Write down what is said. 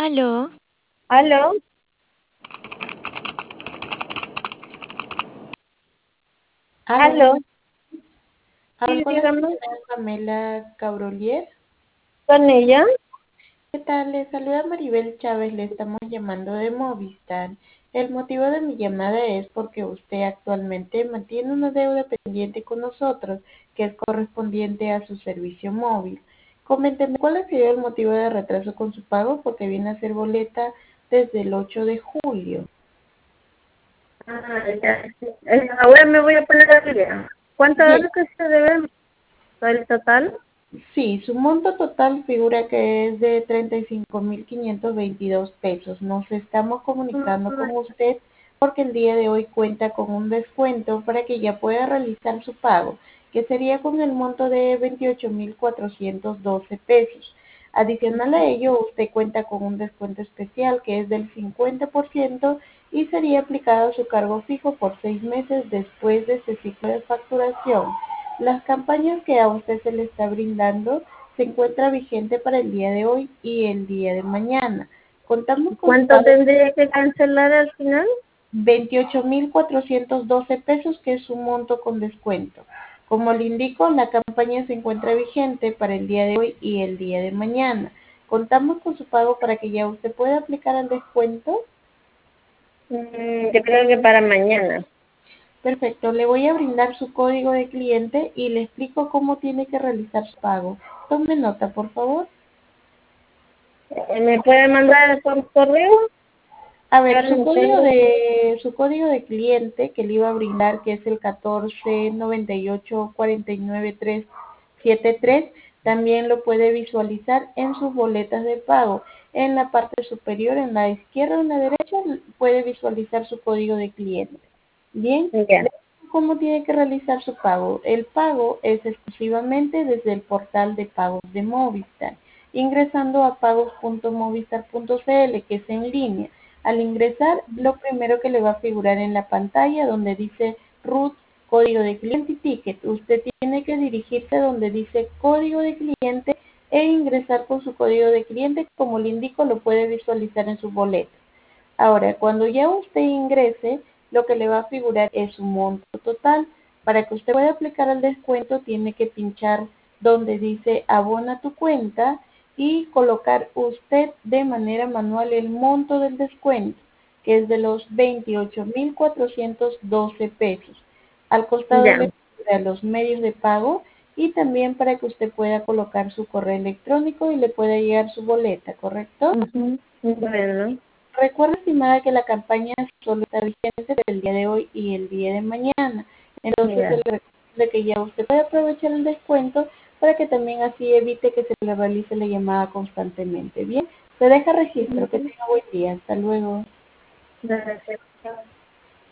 Aló, ¿Aló? Aló, ¿Aló? buenas. Hablo Sí, con la dígame, señora Pamela Cabrolier. ¿con ella? ¿Qué tal? Le saluda Maribel Chávez, le estamos llamando de Movistar. El motivo de mi llamada es porque usted actualmente mantiene una deuda pendiente con nosotros, que es correspondiente a su servicio móvil. Coménteme cuál ha sido el motivo de retraso con su pago, porque viene a ser boleta desde el 8 de julio. Ya. Ahora me voy a poner al día. ¿Cuánto es Bien. lo que se debe el total? Sí, su monto total figura que es de 35.522 pesos. Nos estamos comunicando con usted porque el día de hoy cuenta con un descuento para que ya pueda realizar su pago, que sería con el monto de 28.412 pesos. Adicional a ello, usted cuenta con un descuento especial que es del 50% y sería aplicado a su cargo fijo por 6 meses después de este ciclo de facturación. Las campañas que a usted se le está brindando se encuentra vigente para el día de hoy y el día de mañana. Contamos con su ¿Cuánto pago tendría que cancelar al final? 28.412 pesos, que es un monto con descuento. Como le indico, la campaña se encuentra vigente para el día de hoy y el día de mañana. Contamos con su pago para que ya usted pueda aplicar el descuento. Yo creo que para mañana. Perfecto, le voy a brindar su código de cliente y le explico cómo tiene que realizar su pago. Tome nota, por favor. ¿Me puede mandar por correo? A Yo ver, ahora no tengo. su código de cliente que le iba a brindar, que es el 1498493373, también lo puede visualizar en sus boletas de pago. En la parte superior, en la izquierda o en la derecha, puede visualizar su código de cliente. Bien, Ya. ¿cómo tiene que realizar su pago? El pago es exclusivamente desde el portal de pagos de Movistar, ingresando a pagos.movistar.cl, que es en línea. Al ingresar, lo primero que le va a figurar en la pantalla donde dice RUT, código de cliente y ticket. Usted tiene que dirigirse donde dice código de cliente e ingresar con su código de cliente. Como le indico, lo puede visualizar en su boleta. Ahora, cuando ya usted ingrese, lo que le va a figurar es su monto total. Para que usted pueda aplicar el descuento, tiene que pinchar donde dice abona tu cuenta y colocar usted de manera manual el monto del descuento, que es de los 28.412 pesos. Al costado Ya. le figura los medios de pago y también para que usted pueda colocar su correo electrónico y le pueda llegar su boleta, ¿correcto? Bueno, Recuerda, estimada, que la campaña solo está vigente el día de hoy y el día de mañana. Entonces, se ya. le recomienda que ya usted pueda aprovechar el descuento para que también así evite que se le realice la llamada constantemente. Bien, se deja registro. Que tenga buen día. Hasta luego. Gracias.